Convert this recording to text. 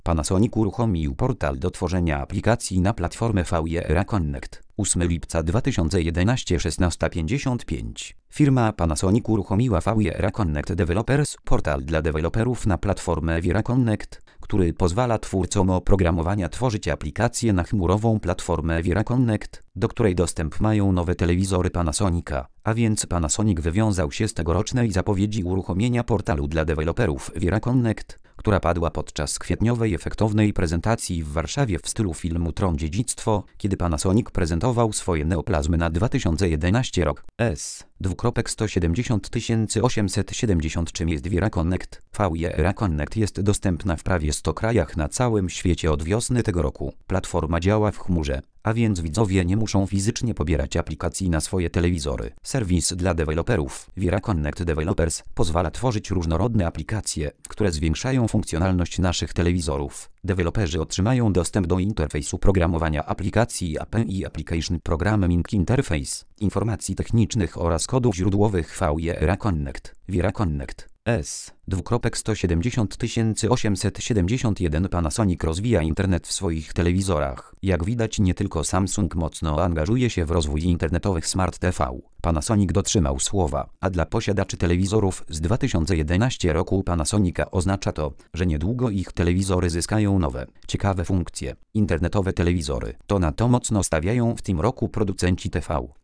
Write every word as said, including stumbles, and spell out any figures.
Panasonic uruchomił portal do tworzenia aplikacji na platformę V I R A Connect. ósmego lipca dwa tysiące jedenastego szesnasta pięćdziesiąt pięć. Firma Panasonic uruchomiła V I R A Connect Developers, portal dla deweloperów na platformę V I R A Connect, który pozwala twórcom oprogramowania tworzyć aplikacje na chmurową platformę V I R A Connect, do której dostęp mają nowe telewizory Panasonica, a więc Panasonic wywiązał się z tegorocznej zapowiedzi uruchomienia portalu dla deweloperów V I R A Connect, która padła podczas kwietniowej efektownej prezentacji w Warszawie w stylu filmu Tron Dziedzictwo, kiedy Panasonic prezentował swoje neoplazmy na dwa tysiące jedenasty rok. S. sto siedemdziesiąt tysięcy osiemset siedemdziesiąt Czym jest V I R A Connect? V I R A Connect jest dostępna w prawie stu krajach na całym świecie od wiosny tego roku. Platforma działa w chmurze, a więc widzowie nie muszą fizycznie pobierać aplikacji na swoje telewizory. Serwis dla deweloperów V I R A Connect Developers pozwala tworzyć różnorodne aplikacje, które zwiększają funkcjonalność naszych telewizorów. Deweloperzy otrzymają dostęp do interfejsu programowania aplikacji A P I Application Programming Interface, informacji technicznych oraz kodów źródłowych V I R A Connect. V I R A Connect S. sto siedemdziesiąt tysięcy osiemset siedemdziesiąt jeden Panasonic rozwija internet w swoich telewizorach. Jak widać, nie tylko Samsung mocno angażuje się w rozwój internetowych Smart T V. Panasonic dotrzymał słowa, a dla posiadaczy telewizorów z dwa tysiące jedenastego roku Panasonica oznacza to, że niedługo ich telewizory zyskają nowe, ciekawe funkcje. Internetowe telewizory. To na to mocno stawiają w tym roku producenci T V.